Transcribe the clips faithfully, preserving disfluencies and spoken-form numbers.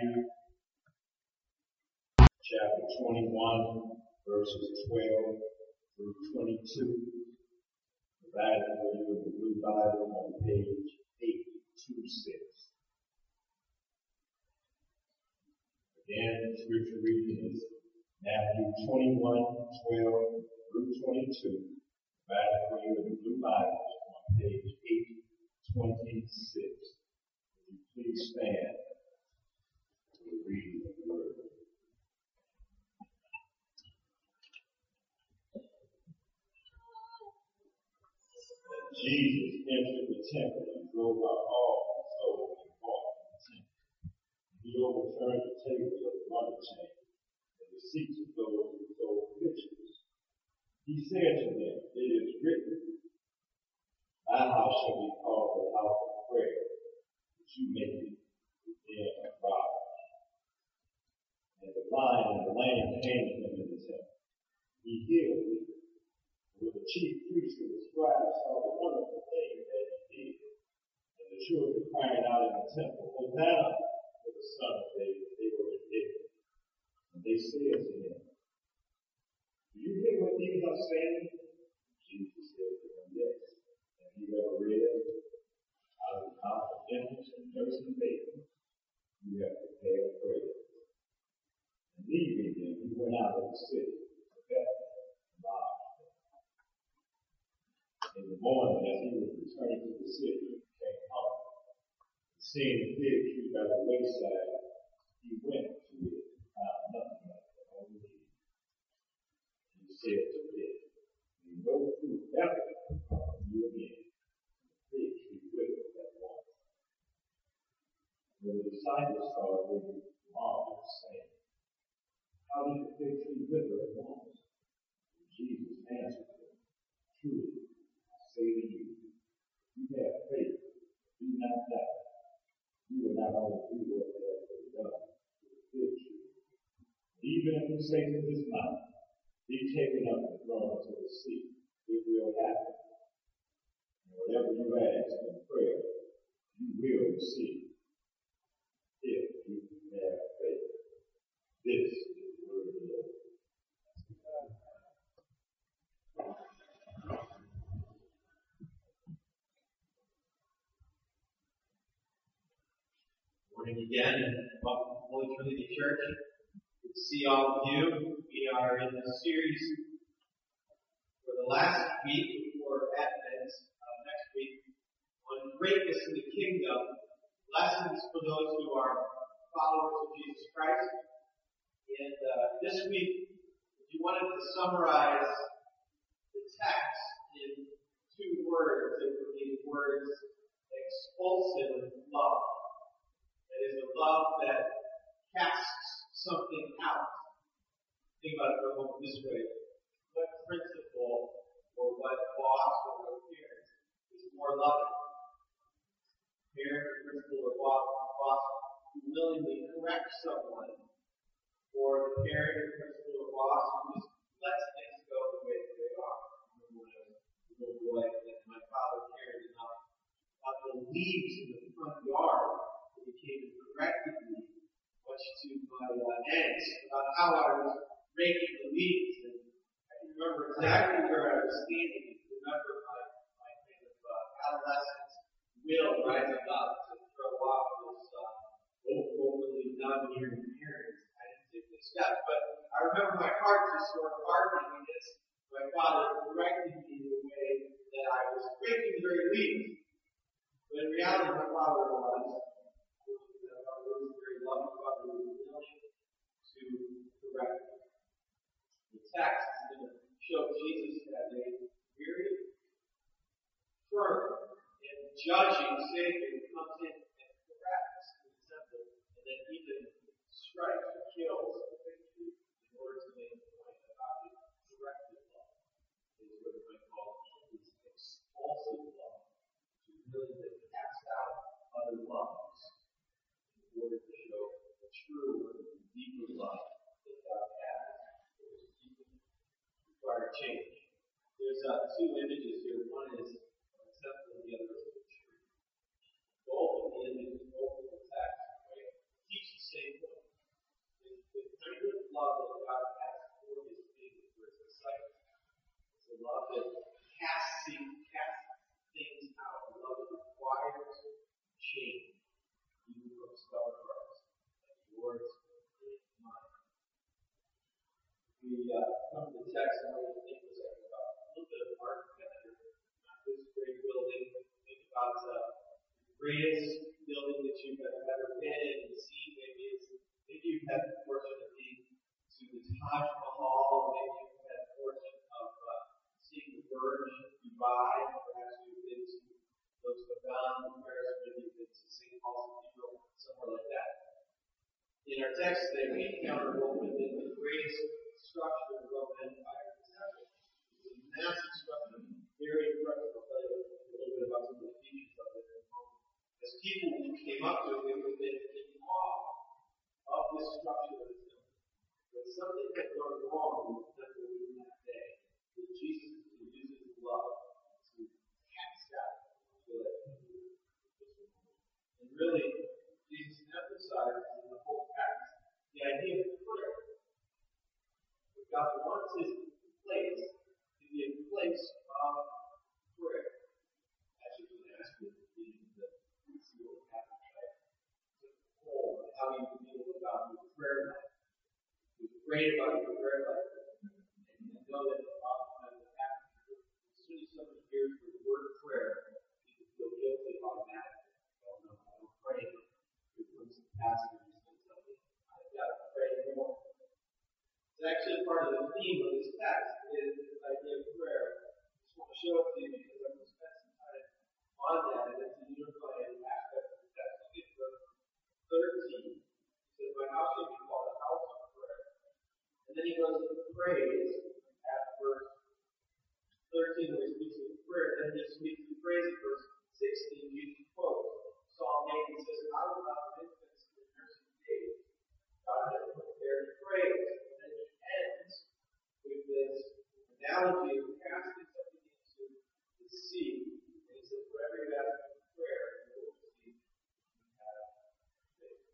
Matthew chapter twenty-one, verses twelve through twenty-two. Provided for you in the Blue Bible on page eight twenty-six. Again, the scripture reading is Matthew twenty-one, twelve through twenty-two. Provided for you in the Blue Bible on page eight twenty-six. Would you please stand for the reading of the word? Jesus entered the temple and drove out all who sold and bought in the temple. He overturned the tables of the money changers and the seats of those who sold pictures. He said to them, "It is written, my house shall be called the house of prayer, but you make it the den of robbers." And the blind and the lame came to him in the temple. He healed them. When the chief priests and the scribes saw the wonderful things that he did, and the children crying out in the temple, "Hosanna to the Son of David," they were indignant. And they said to him, "Do you hear what these are saying?" Jesus said to them, "Yes. Have you ever read, out of the mouth of infants and nursing babies, you have prepared praise." And leaving them, he went out of the city to Bethany and lodged. In the morning, as he was returning to the city, he came home. Seeing a fig tree by the wayside, he went to it and found nothing like the only tree. He said to it, "May no fruit ever come from you again." The fig tree withered at once. When the disciples saw it, they marveled, saying, "How did the fig tree wither at once?" And Jesus answered them, "Truly, say to you, you have faith, do not doubt. You will not only do what has been done to the fig tree, but even if you say to this mountain, be taken up and thrown into the sea, it will happen. And whatever you ask in prayer, you will receive, if you have faith." This is the word of the Lord. Morning again, and welcome to Holy Trinity Church. Good to see all of you. We are in the series for the last week before Advent, uh, next week, on greatness in the kingdom, lessons for those who are followers of Jesus Christ. And uh, this week, if you wanted to summarize the text in two words, it would be the words expulsive love. It is a love that casts something out. Think about it for a moment this way. What principal or what boss or what parent is more loving? Parent or principal or boss, boss who willingly corrects someone, or the parent or principal or boss who just lets things go the way that they are? I remember when I was a little boy and my father cared enough about the leaves in the front yard. He came and corrected me, much to my uh, angst, about how I was raking the leaves. And I can remember exactly where I was standing. I remember my, my kind of uh, adolescent will rising up to throw off those uh, overly domineering parents. I didn't take the step. But I remember my heart just sort of hardening against my father correcting me in the way that I was raking the very leaves. But in reality, my father was very loving Father who was willing to correct me. The text is going to show Jesus as a very firm and judging Savior who comes in and corrects in the temple and then even strikes or kills the victory in order to make the point about his corrective love. Is what we might call his expulsive love, to really cast out other loves in order to show the true and deeper love that God has for his people. Require change. There's uh, two images here. One is a temple and the other is a tree. Both of the images, both of the text, right, teach the same uh, come to the text, I want to think for a second about a little bit of architecture. This great building. Think about uh, the greatest building that you've ever been in and seen. Maybe it's maybe you've had the fortune of being to the Taj Mahal. Maybe you've had the fortune of uh, seeing the Burj Dubai. Perhaps you've been to Notre Dame in Paris. Maybe you've been to Saint Paul's Cathedral, somewhere like that. In our text today, we encounter what would have been the greatest structure of the Roman Empire, the temple. It's a massive structure, very impressive. I'll tell you a little bit about some of the features of it in a moment. As people came up to it, they would have been in awe of this structure of the temple. But something had gone wrong in the temple in that day, that Jesus would use his love to cast out the And really, Jesus emphasizes in the whole text the idea of prayer. That God wants his place to be a place of prayer. As you can ask me at the beginning of the see what happens, right? It's a whole of how you feel about your prayer life. What's great about your prayer life. And you know that oftentimes what happens is as soon as somebody hears the word prayer, people feel guilty automatically. Oh no, I don't pray. Here comes the pastor who's going to tell me, I've got to pray more. It's actually part of the theme of this text is this idea of prayer. I just want to show it to you because I'm going to spend some time on that, and it's a unifying aspect of the text. Look at verse thirteen. It says, my house shall be called a house of prayer. And then he goes to praise at verse thirteen, where he speaks of prayer. Then he speaks of praise at verse sixteen. Jesus quotes Psalm eight and says, out of the infants in the nursing days, God has prepared praise. And then he ends with this analogy of casting something into the sea. And he says, wherever you ask for prayer, you will receive you have faith.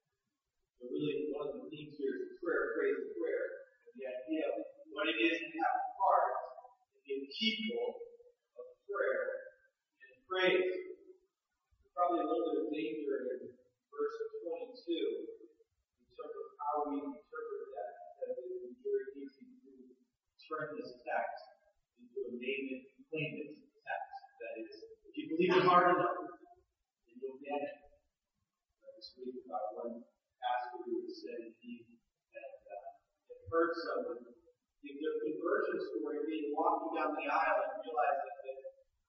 So really, one of the themes here is prayer, praise, and prayer. And the idea of what it is to have hearts and be a people of prayer and praise. There's probably a little bit of danger in verse twenty-two in terms of how we interpret that, because it would be very easy to turn this text into a name it and claim it text. That is, if you believe it hard enough, then you'll get it. I was reading about one pastor who was saying he had, uh, had heard someone give their conversion story, being walking down the aisle and realized that the,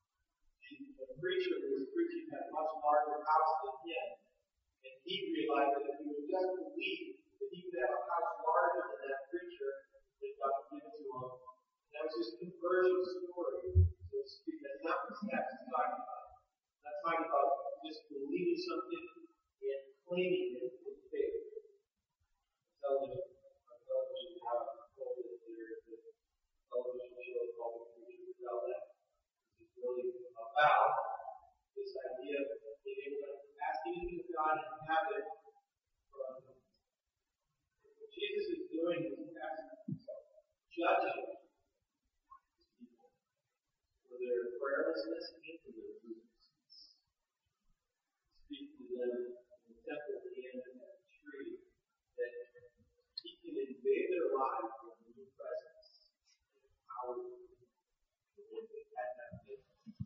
the preacher who was preaching had a much larger house than him. And he realized that if he would just believe that he could have a house larger than that preacher, that God would give it to him. And that was his conversion story, so to speak. That's not what this text is talking about. It's not talking about just believing something and claiming it with faith. Television, on television, we have told that there is a television show called The Preacher Who Fell Down. This is really about this idea of being able to ask anything of God and have it from Him. What Jesus is doing is He's asking Himself, judging His people for their prayerlessness and for their fruitlessness. Speak to them in the temple at the end of that tree that He can invade their lives with a new presence and power for what they had not been.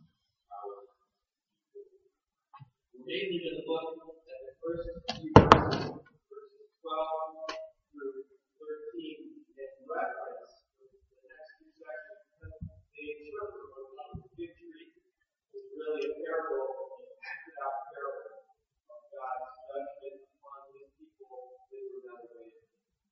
We're mainly going to look at the first few verses, verses twelve through thirteen, and reference the next few sections. The interpreter of the fig tree is really a parable, an acted out parable of God's judgment upon His people that were not obeying.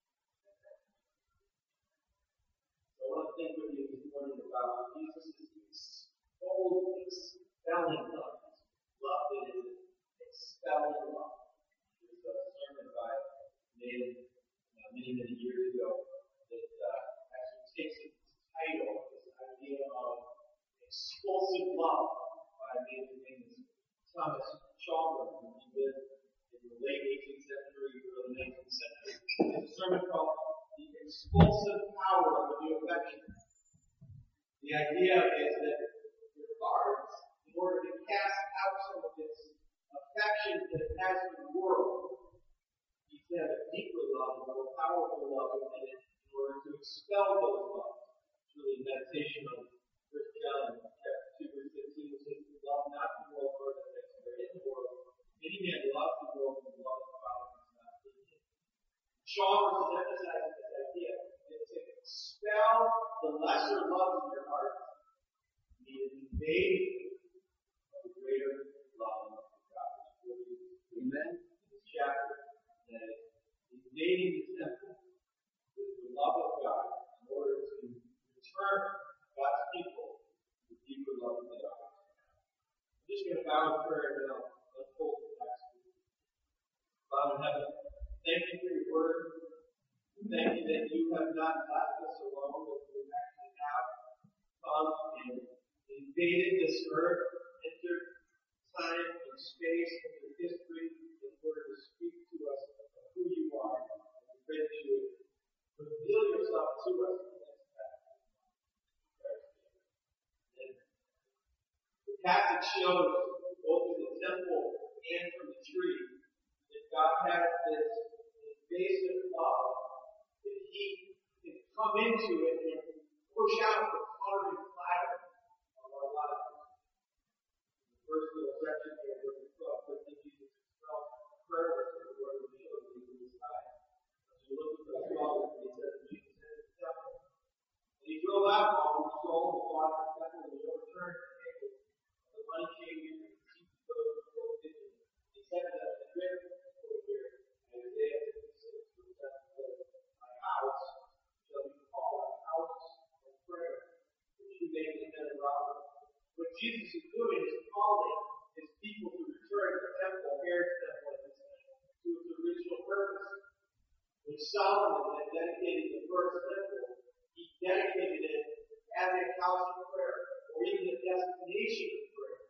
So I want to think with you this morning about Jesus' bold, expelling love. Love that is expelling love. There's a sermon by Nathan uh, many, many years ago that uh, actually takes its title, this idea of explosive love, by a man named Thomas Chalmers, who lived in the late eighteenth century, early nineteenth century. There's a sermon called The Explosive Power of a New Affection. The idea is that your hearts, in order to cast out some of this affection that it has for the world, you can have a deeper love, a more powerful love within it, in in order to expel those loves. It's really a meditation on First John chapter two, verse fifteen, which says, love not the world, nor the things that are in the world. If any man loves the world, and the love of the Father is not in him. Chalmers is emphasizing this idea that to expel the lesser love in your heart, you need to invade of the greater love of God. Amen. In this chapter, that is invading the temple with the love of God in order to return God's people to deeper love than they are. I'm just going to bow in prayer and then I'll unfold the text. Father in heaven, thank you for your word. Thank you that you have not left us alone, but you actually have come and invaded this earth, entered time and space, entered history, in order to speak to us of who you are. And we pray that you would reveal yourself to us in this passage. And the passage shows, both in the temple and from the tree, that God has this invasive love, that He can come into it and push out the coloring platter of our lives. In the first little section here, verse twelve, but then Jesus himself prayerless in the word of the show that he was high. As you look at the twelve, he says, Jesus entered the temple. And he drove out all who sold and bought in the temple, and he overturned the table of the money changers and the seats of those who sold pigeons. He said to them, the written over here, Isaiah fifty-six, verse seven says, my house shall be called a house of prayer, which you made the men of robbers. What Jesus is doing is calling his people to return to the temple, Herod's temple at this time, to its original purpose. When Solomon had dedicated the first temple, he dedicated it as a house of prayer, or even a destination of prayer.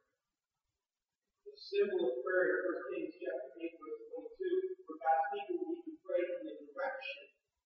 The symbol of prayer in First Kings chapter eight, verse twenty-two, for God's people need to pray in the direction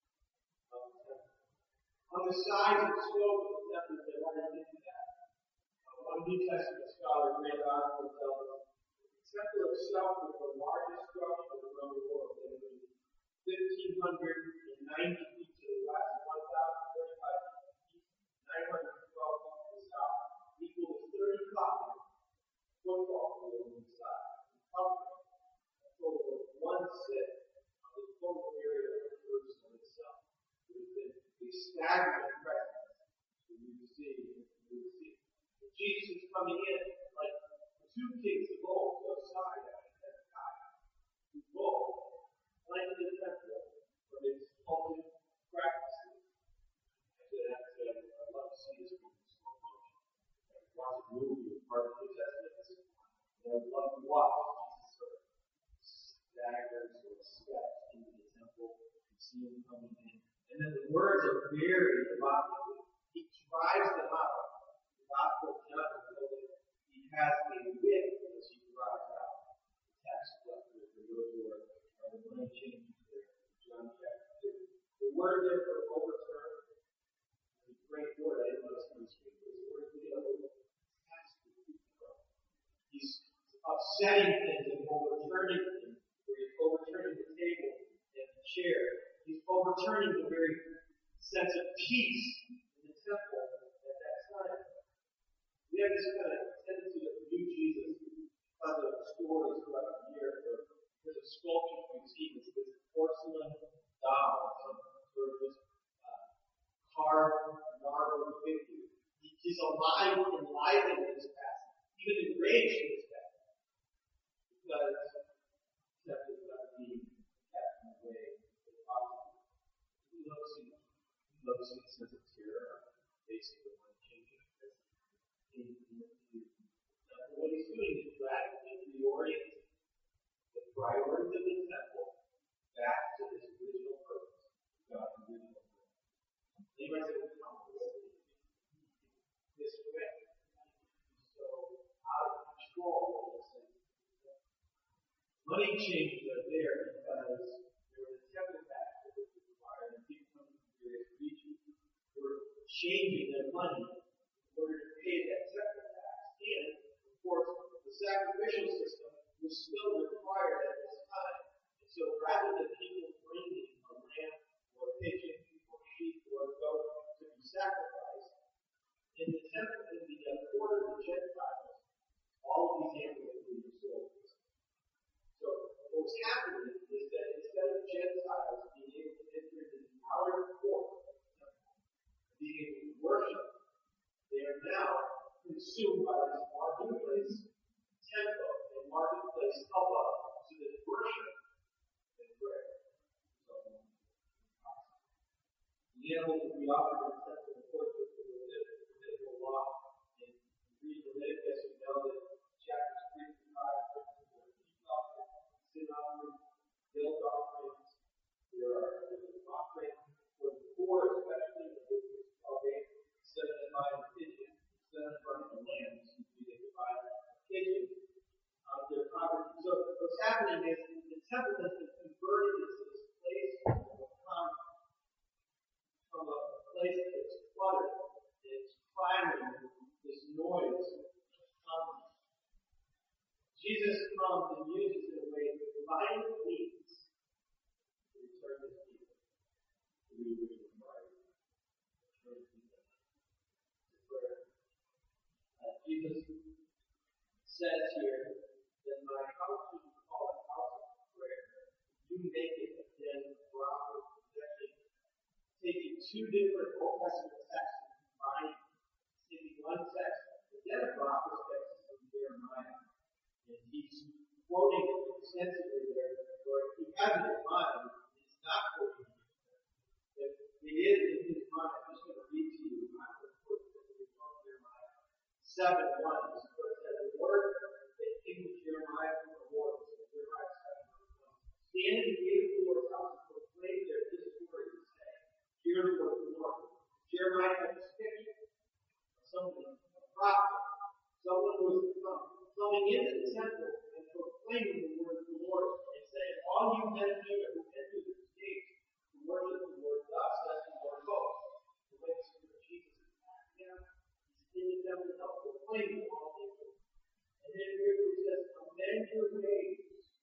of the temple. On the size and scope of the temple, they wanted to do that. Uh, one New Testament scholar, Grant Osborne, tells us the temple itself was the largest structure around the world. It was fifteen ninety feet to the west, one thousand thirty-five feet east, nine hundred twelve feet to the south, equal to thirty-five football fields inside. Covering a total of one sixth of the total area of Jerusalem itself. It has been a staggering presence that we see. We see. Jesus is coming in like two kings of gold, Josiah and Hezekiah, who both planted the temple from its cultic practices. Actually, I love to see this movie in slow motion. I watch a movie with part of the New Testament, and I love to watch Jesus sort of stagger, sort of step into the temple and see him coming in. And then the words are buried about him. He drives them out. The Gospel of John tells us he has a whip as he drives out the tax collectors, the those who are the money changers there. John chapter two. The word there for overturn is a great word. I didn't know this one speak. This word for the other tax collector. He's upsetting things and overturning things. Where he's overturning the table and the chair. He's overturning the very sense of peace in the temple at that time. We have this kind of tendency to view Jesus because of stories throughout the year, or because of sculptures we've seen. It's this porcelain doll, some sort of just uh, carved marble figure. He, he's alive and lively in this passage, even enraged in this passage, because the temple is not being kept in the way it's possible. We love seeing, we love seeing a sense of terror on the face of the one changing. What he's doing is radically reorienting the priorities of the temple back to its original purpose, God's original purpose. They might say, well, this way. So out of control, in a sense. Money changes are there because there was a temple tax that was required, and people coming from various regions were changing their money in order to pay that temple tax. And, of course, the sacrificial system was still required at this time. And so rather than people bringing a lamb or a pigeon or sheep what was happening is that instead of Gentiles being able to enter into the outer court, being able to worship, they are now consumed by this marketplace temple and marketplace hubbub, so that worship and prayer is all. The animals that we offer in the temple, of course, with the Levitical law, and read Leviticus, you know that chapters three through five, peace offerings, sin offerings, guilt offerings, there are offerings for the poor, especially in Leviticus twelve eight, instead of buying a pigeon, instead of buying a lamb, usually they could buy a pigeon out of their poverty. So what's happening is the temple has been converted into this place of commerce. From a place that's cluttered, it's clamoring, this noise of commerce. Jesus comes and uses it in a way that divinely leads to return his people to the original bride, return people to prayer. Uh, Jesus says here that my house you call a house of prayer, you make it a den of robbers. Taking two different Old Testament texts and combining, taking one text, the den of robbers text is from Jeremiah, and he's quoting it extensively there, or if he has it in mind, it's not quoting it. If it is in his mind, I'm just going to read to you my quote from Jeremiah seven one. This is what it says: the word that came to Jeremiah from the Lord, so Jeremiah seven one. Stand in the gate of the Lord's house and proclaim there this word and say, hear the word of the Lord. Jeremiah had this picture of somebody, a prophet, someone who was coming into the temple and proclaiming the word of the Lord and saying, all you men and women who enter this gate to worship the Lord, thus says the Lord of hosts. The way that Jesus is back now, he's in the temple to help proclaim to all people. And then here he says, amend your ways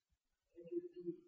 and your deeds,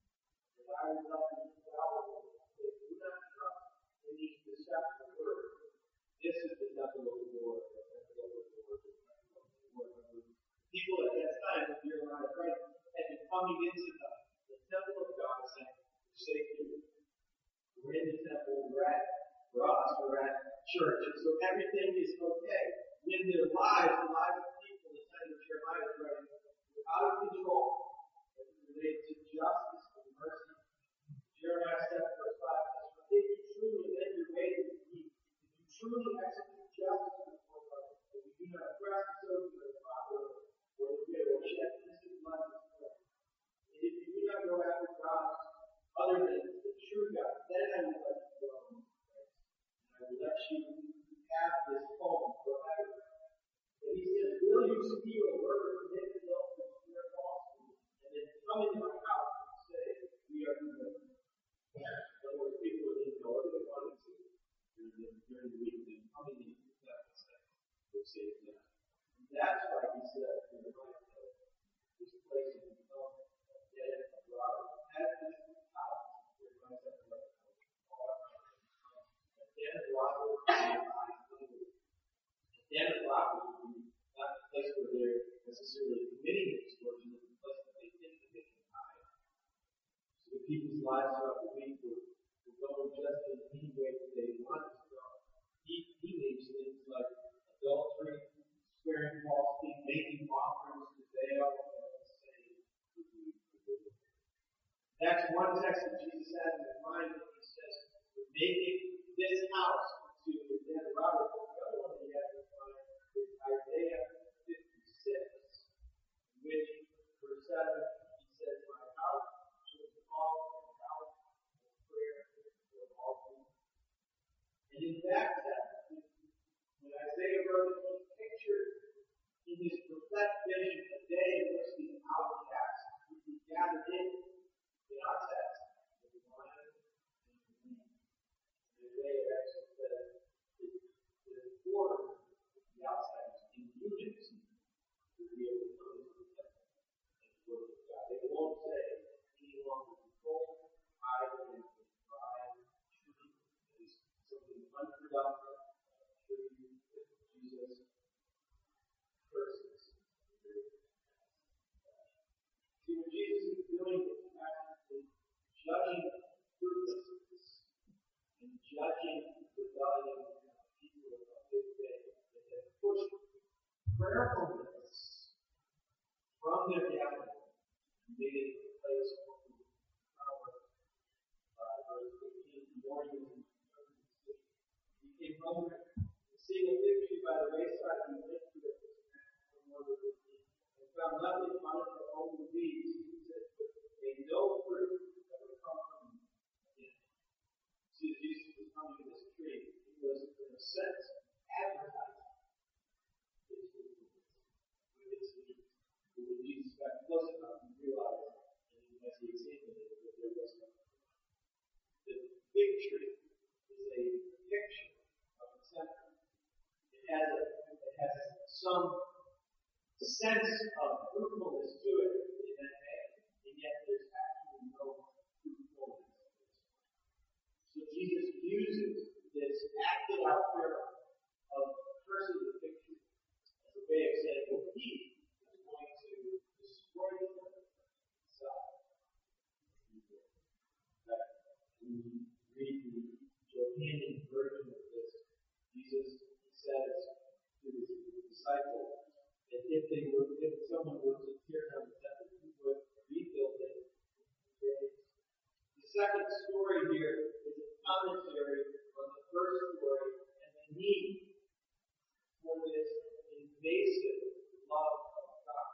that I will not be proud. Do not trust in these deceptive words. This is the temple of the Lord. The temple of the Lord. The temple of the Lord. People at that time, when Jeremiah writing, had been coming into the, the temple of God and saying, we're safe here. We're in the temple, we're at, for us, we're at church. And so everything is okay. When their lives, the lives of people, the time that Jeremiah is writing, were out of control, as it relates to justice and mercy. Jeremiah seven verse five says, for if you truly amend your ways and deeds, if you truly execute justice before God, if you do not oppress the servant of the father or the widow, or shed innocent blood in his blood, and if you do not go after gods other than the true God, then I will let you go in grace, and I will let you have this home forever. And he says, will you steal a murder, commit adultery, swear falsehood, and then come into my house and say, we are good? In other words, people didn't know what they wanted to during the, during the week. They come in and that and say, we'll save them. And that's why he said in the life of this place in the home of dead and robbers. As this house, it runs up the road. A den of robbers is a den of robbers would be not the place where they're necessarily committing extortion, it's the place that they think that they can hide. So the people's lives throughout the week were, were going just in any way that they wanted to go. He, he names things like adultery, swearing falsely, making offerings to Baal, and saying, that's one text that Jesus has in his mind when he says, we're making this house to the den of robbers. The other one that he has in his mind is Isaiah fifty-six, in which, verse seven, he says, my house shall be called a house of prayer for all people. And in that text, when Isaiah wrote it, he pictured in his prophetic vision a day in which the outcasts would be gathered in. In our text, the lion and the lamb. The way it actually says the poor, the outsiders, in unity, will be able to come into the temple and worship God. They won't say any longer, behold, I am the bride tree. It is something unproductive, tree that Jesus curses. See, what Jesus is doing place where we power, uh, verse fifteen, the morning was in the He came home and seeing a fig tree by the wayside, he went to it for more than fifteen, and found nothing on it but only weeds. He said, "Made no fruit that would come from it again." See, Jesus was coming to this tree. He was, in a sense, advertising his fruitfulness with his meat. But when Jesus got close enough, he realized, and as he examined it, that there was no fruit. The fig tree is a picture of the temple. It has a, it has some sense of fruitfulness to it in that day, and yet there's actually no fruitfulness. So Jesus uses this acted out parable of cursing the fig tree as a way of saying that he is going to destroy the temple itself. When you read the Johannine version of this, Jesus says to his disciples that if they were, if someone were to tear down the temple, he would rebuild it in three days. The second story here is a commentary on the first story and the need for this invasive love of God.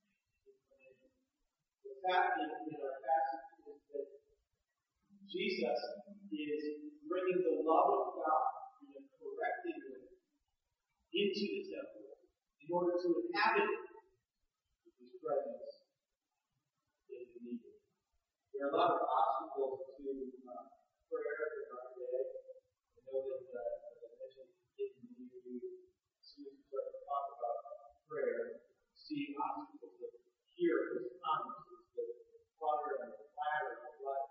What's happening in our passage is that Jesus is bringing the love of God in a correcting way into the temple in order to inhabit it with his presence in the meeting. There are a lot of obstacles to uh, prayer in our day. I know that, uh, as I mentioned in the community, as soon as we start to talk about prayer, see obstacles that hear his promises, the clutter and the clatter of life.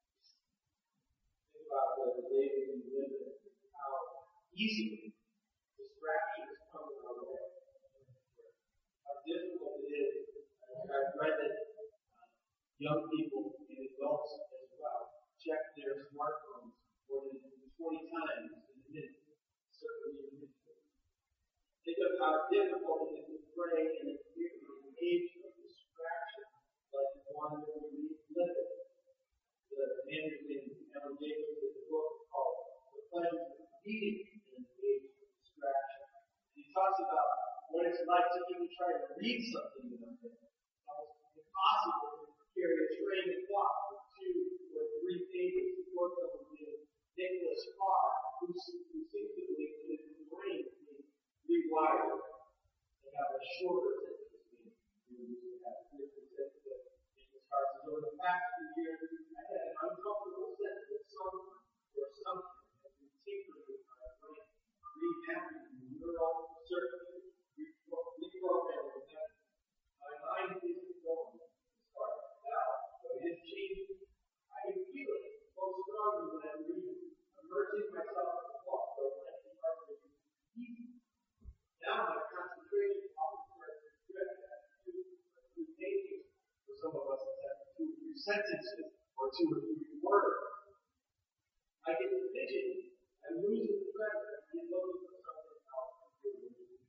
Think about the, the days we live in, how easily distractions come in our way. How difficult it is. I've read that uh, young people and adults as well check their smartphones more than twenty times in a minute, certainly in a minute. Think of how difficult it is to pray in an age of distraction like the one that we live in. The man who named Alan Jacobs did a book called The Pleasure of Eating in an Age of Distraction. And he talks about what it's like to even try to read something in one day. It's almost impossible to carry a train of thought with two or three pages to work on with Nicholas Carr, who, who seems to believe that his brain is being rewired to have a shorter attention span. We used to have different attention span. Nicholas Carr says, over the past few years, I had an uncomfortable sense that someone or something has been tinkering with my brain, remapping the neural circuitry, reprogramming them. My mind isn't going as far as I tell, but it is changing. I can feel it most strongly when I'm reading, immersing myself in the thought, so I can hardly easy. Now my concentration often starts to drift at two or three pages. For some of us, it's at two or three sentences or two or three words. I get to fidget and lose the thread and looking for something else to do.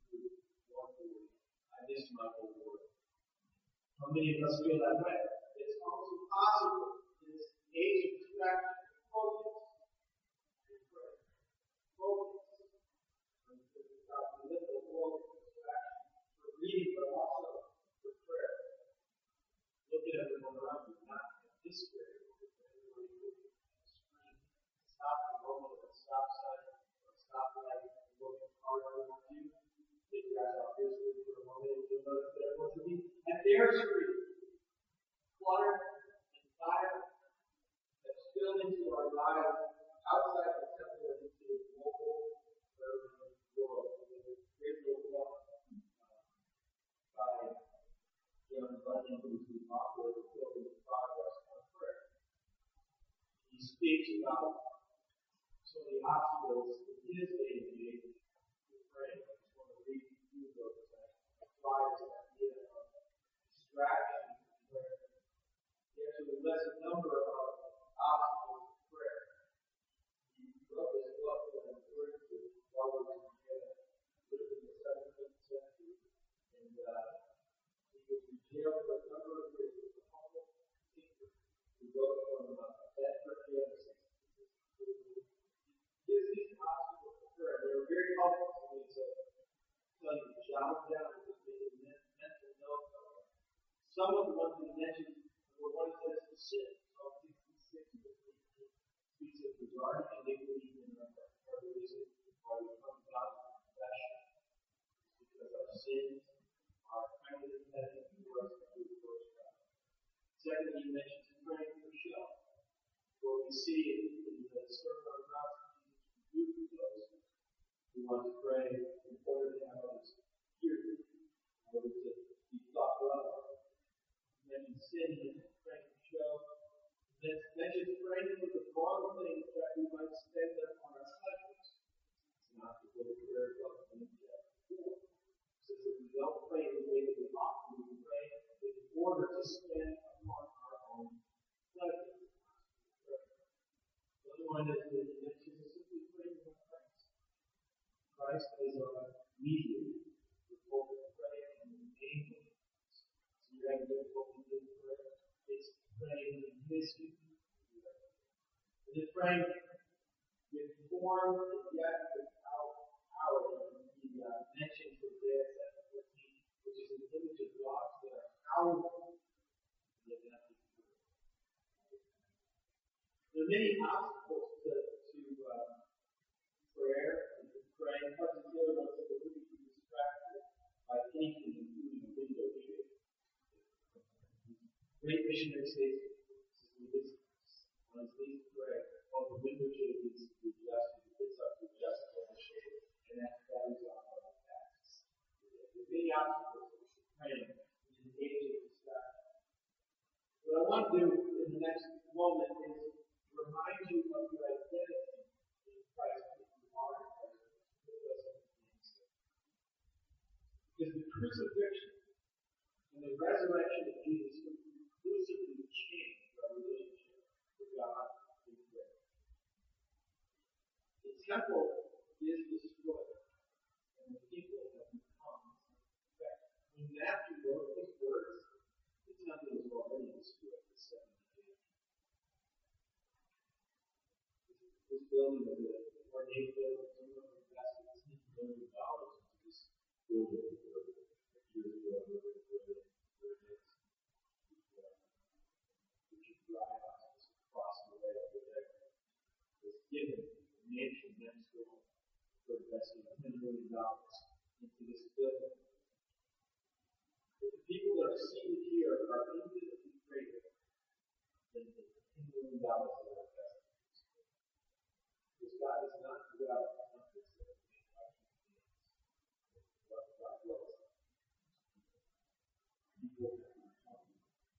I miss my whole word. How many of us feel that way? It's almost impossible in this age of distraction to focus and pray. Focus on God to live the world of distraction for reading, but also for prayer. Look at everyone around you, not at this prayer, but everybody looking at the screen. Stop the moment at a stop sign or a stop light and look hard around you. Take your eyes off this screen for a moment and you'll notice that everyone's looking at their screen. Clutter and fire that spilled into our lives outside the temple and into the global urban world. There's a great little book by John Bunyan, who's the author of the book of Progress on Prayer. He speaks about some of the obstacles in his day and age to pray. I just want to read a few of those that apply this idea of distraction in prayer. He actually lists a number of obstacles to prayer. He wrote this book that I'm referring to, Robert Mugabe, lived in the seventeenth century, and uh, he was in jail for a number of years. He was a humble, some of the ones that he mentioned were one that says to sin. Psalm sixty-six, speaks of regarding iniquity in our heart. Part of the reason why we come to God in confession is because our sins are kind of dependent for us to do towards God. Secondly, he mentions praying for shelter. What we see in, in the Sermon on the Mount, Jesus rebukes those who want to pray in order to have others hear you, in order to be thought well. He mentions sin and praying for shelter. He mentions praying for the wrong things that we might spend them on our pleasures. It's not the little prayer of in chapter four. It says that we don't pray the way that we ought to. We pray in order to spend upon our own pleasures. The other one is that he mentions is simply praying for Christ. Christ is our mediator. We're told to pray in the name of Christ. So you have difficulty with prayer. It's praying in His name. And then praying with form and yet without power. He uh, mentions Isaiah seven fourteen, which is an image of dogs that are powerful. There are many obstacles to, to uh, prayer and to praying, particularly ones that we can be distracted by anything, including window shade. Great missionary says, on his knees to pray, while the window shade needs to be adjusted, it gets up to adjust the shade, and that, that is off of the tasks. There are many obstacles to praying in the age of distraction. What I want to do in the next moment is remind you of your identity in Christ, if you are in Christ. Because the crucifixion and the resurrection of Jesus conclusively changed our relationship with God in prayer. The temple is destroyed, and the people have become infected. When Matthew wrote these words, the temple was already destroyed in seventy A D. This building was an ornate building. Someone invested ten million dollars into this building a few years ago. Where it is. Richard Dry House across the way over there was given a mansion next door for investing ten million dollars into this building. But the people that are seated here are infinitely greater than the ten million dollars that are invested. Because God is not dwell in numbers that are made by human beings, but God dwells in people that are coming.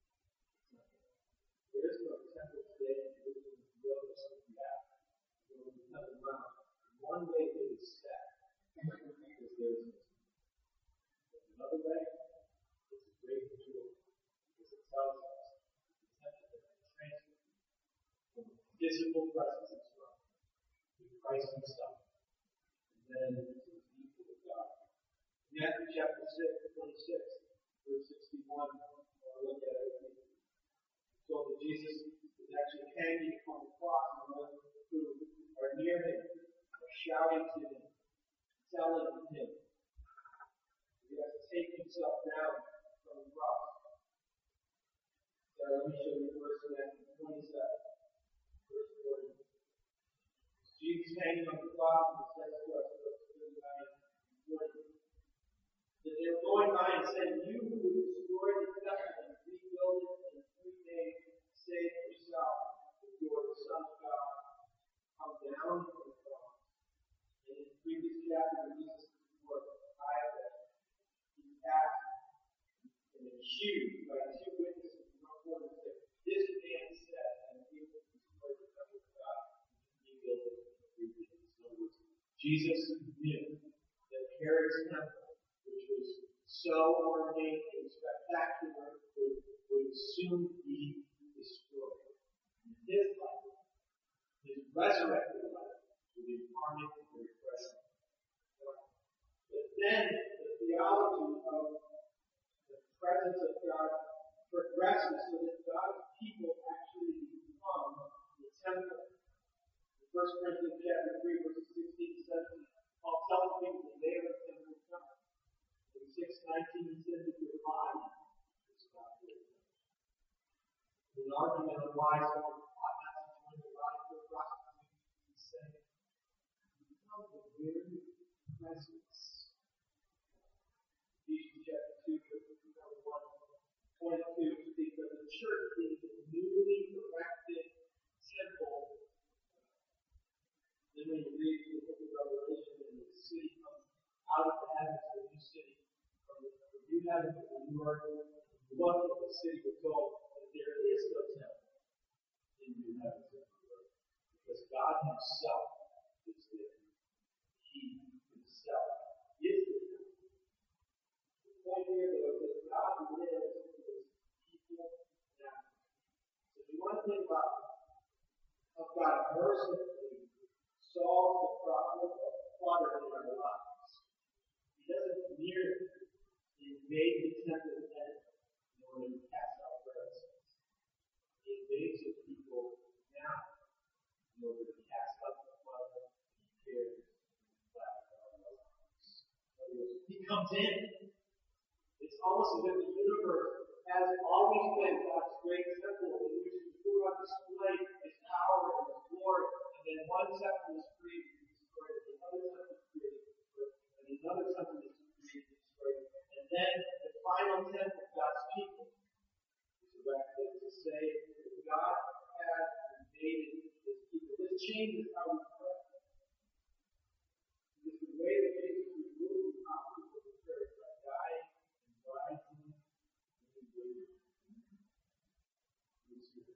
There is no temple today in Jerusalem to build or something out. There will be nothing around. One way it is set because there is no temple. Another way is a great jewel because it tells us the temple that can transfer from a physical presence of God to Christ Himself, and then to the people of God. Matthew chapter six, twenty-six, verse sixty-one, I'll look at it. So that Jesus is actually hanging on the cross, and those who are near Him are shouting to Him, telling Him He has to take Himself down from the cross. So let me show you the verse in Matthew twenty-seven, verse forty. Jesus hanging on the cross and says to us, verse thirty-nine and forty, that they were going by and said, "You who would destroy the temple and rebuild it in three days, save yourself, if you are the Son of God, come down from the cross." And in the previous chapter, Jesus before Caiaphas, he asked and accused by two witnesses from the court and said, "This man said, and he will destroy the temple of God, and rebuild it in three days." In other words, Jesus knew that Herod's temple, which was so ornate and spectacular, would, would soon be destroyed. And his life, his resurrected life, would incarnate the very presence of God. But then the theology of the presence of God progresses so that God's people actually become the temple. In First Corinthians chapter three, verses sixteen to seventeen, Paul tells people that they are the temple of God. In six nineteen, he says that your body is God. young and unwise ought not to join the body for prostitutes, he said, become the very presence. Ephesians chapter two, verse twenty-one, twenty-two speaks of the church being the newly erected temple. Then when you read the book of Revelation, and the city comes out of the heavens, the new city, from the new heavens and the new earth, the one of the city was told that there is no temple in the new heavens and the new earth, because God Himself is there. He Himself is the temple. The point here, though, is that God lives in His people now. So if you want to think about how God mercifully solves the problem of clutter in our lives, He doesn't merely invade the temple then in order to cast out parasites. He invades the people now in order to cast out the clutter and cares and cloud in our lives. In other words, He comes in. It's almost as if the universe has always been God's great temple in which He put on display His power and His glory. And then one temple is created and destroyed, and another temple is created and destroyed, and another temple is created and destroyed. And then the final temple, God's people, is erected to say that God has invaded His people. This changes how we pray. This is the way that Jesus removed the obstacle of prayer by dying and rising and invading His people.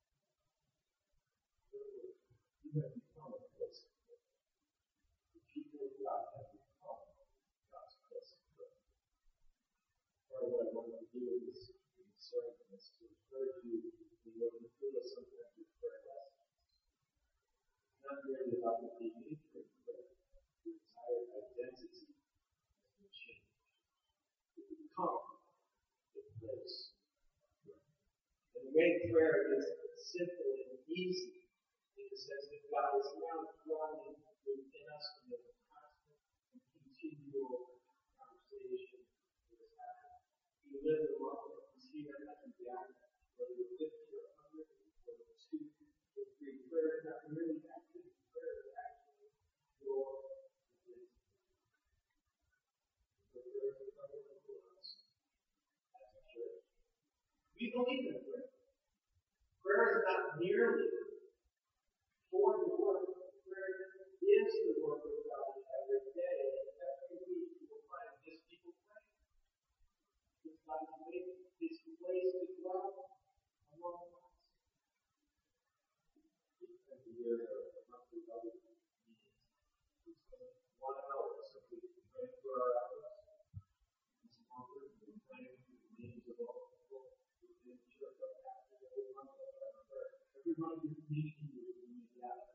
You have become a place of prayer. The people of God have become God's place of prayer. Part of what I want to do in this sermon is to encourage you in what we feel is sometimes your prayer lessons. It's not merely about the behavior of prayer. Your entire identity has been changed. You become the place of prayer. And the way prayer is simple and easy, in the sense that God is now dwelling within us in a constant and continual conversation with His happening. He lives among us. He's here at the gathering, whether it's fifty or a hundred, whether it's two or three. Prayer is not merely active, prayer is actually your identity. So prayer is fundamental for us as a church. We believe in prayer. Prayer is not merely for the work. Prayer is the work of God. Every day, every week, you will find His people praying. It's not His place to dwell among us. Every year, a monthly other meetings. We spend one hour simply praying for our efforts. It's longer than praying for the needs of all people within the church. Our pastors every month are praying for every one of your community groups when you gather.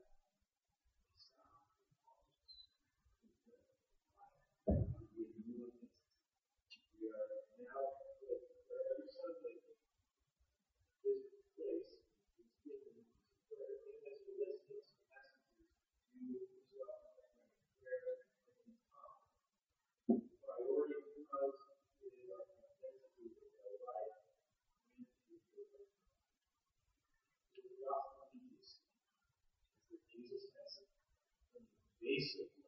We are now for every Sunday. This place is given to prayer. It has a list of messages to you as well. Prayer has become priority because it is our identity with our life and with your life. The gospel teaches is that Jesus has an invasive love.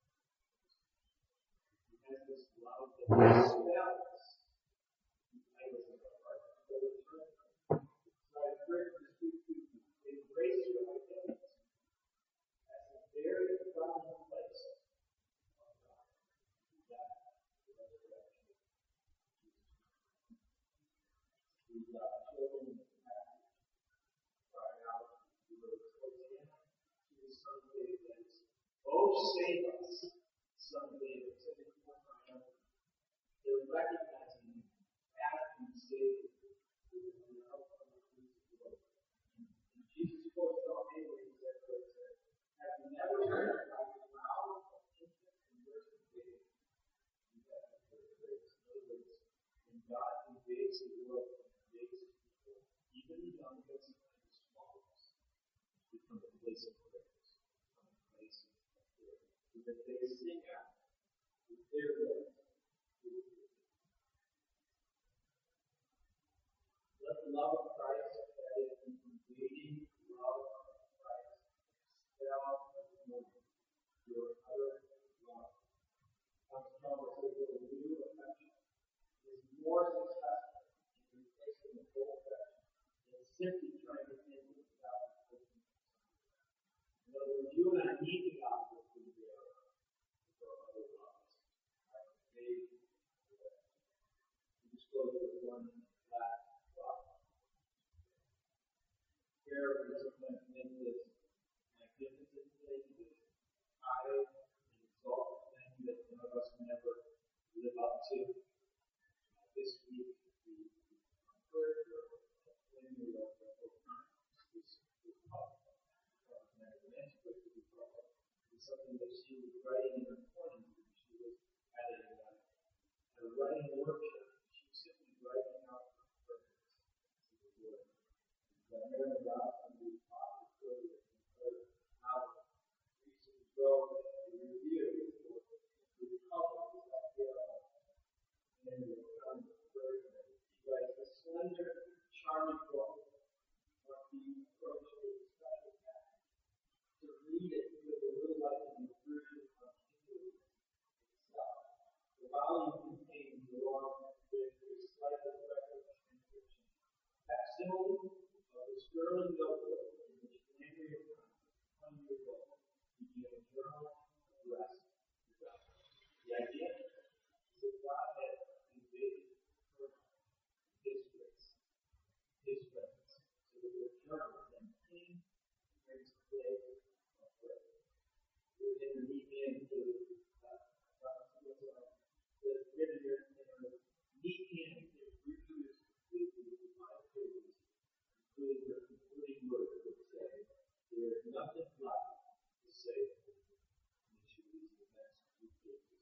He has this love that expels the idols of our heart. So it's right. So I encourage you to speak to you. Embrace your identity as a very prominent place of God. That is the resurrection of Jesus. These uh, children in the passage cried out to the Hosanna to the Son of David, that is, oh, save us, Son of David. So they were triumphant. They were recognizing Him as the Savior who was on the outcome of the world. And Jesus quotes all Abraham and said, have you never heard by the mouth of infant and nursing baby? You have heard praise. In other words, when God invades the world and invades His people, even the young and sometimes the small ones, become a place of praise, become a place of prayer. So that they sing out with their lips. Let the love of Christ that is simply trying to think about the gospel. In other words, you and I need the gospel to be there for other lives. They disclosed with one last thought. Prayer is sometimes meant this magnificent thing, this high and exalted thing that none of us can ever live up to. This week, we heard the memory of the whole time. This was public. It's something that she was writing in her twenties when she was at a, uh, at a writing workshop. She was simply writing out her purpose to the Lord. And Aaron Robinson, who talked earlier, heard how recently wrote a review for the public of that and the kind of version. He writes, a slender, charming book must be approached with a special tact. To read it with a little like an intrusion on Hinduism itself. The volume contains, along with a slightly corrected transcription, facsimile of the sterling notebook in which Landry O'Connor, twenty years old, began a journal address to God. The idea is that God had invaded her, his grace, his presence, so that the journal then came to brings place of prayer. It was in the neat hand to uh, the written in her neat hand, it reproduced completely the five pages, including her concluding words that say, there is nothing left to say. And she reads the next two pages.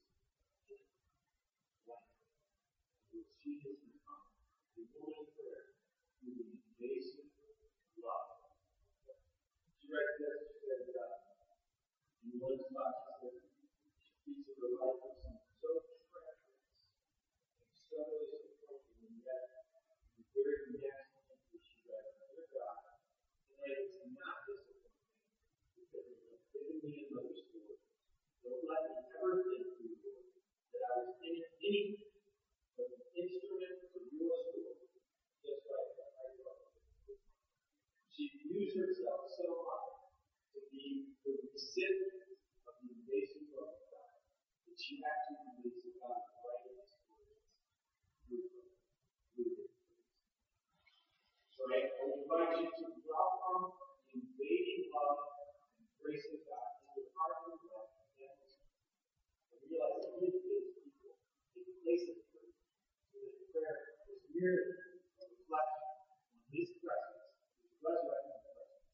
Life. Which she has become the woman prayer through the invasive love. She writes this, she says, uh, in one spot, she says, she speaks of her life as something so treacherous and so disappointing, and yet, the very next entry she writes, dear God, tonight is not disappointing, because it has given me another story. Don't let me ever think, dear Lord, that I was in anything but an instrument for your story, just like I wrote. She views herself so much to be the recipient of the invasive love of God that she actually believes that God is writing his stories through her. Through her. So I invite you to welcome the invading love and grace of God into the heart of God and realize that he is people in place of truth, so that prayer is merely a reflection on his presence, his resurrected presence.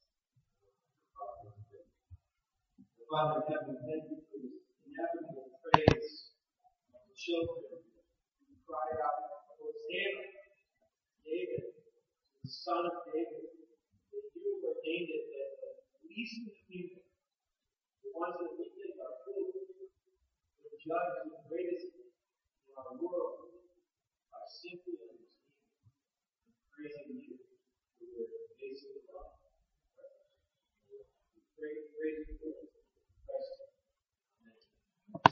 Father in heaven, thank you for this inevitable praise of the children who cried out, Hosanna, David, the son of David, that you ordained it that the least of the people, the ones that we think are good, the judge the greatest in our world, are simply understanding and praising you for your basic love. We pray, praise you for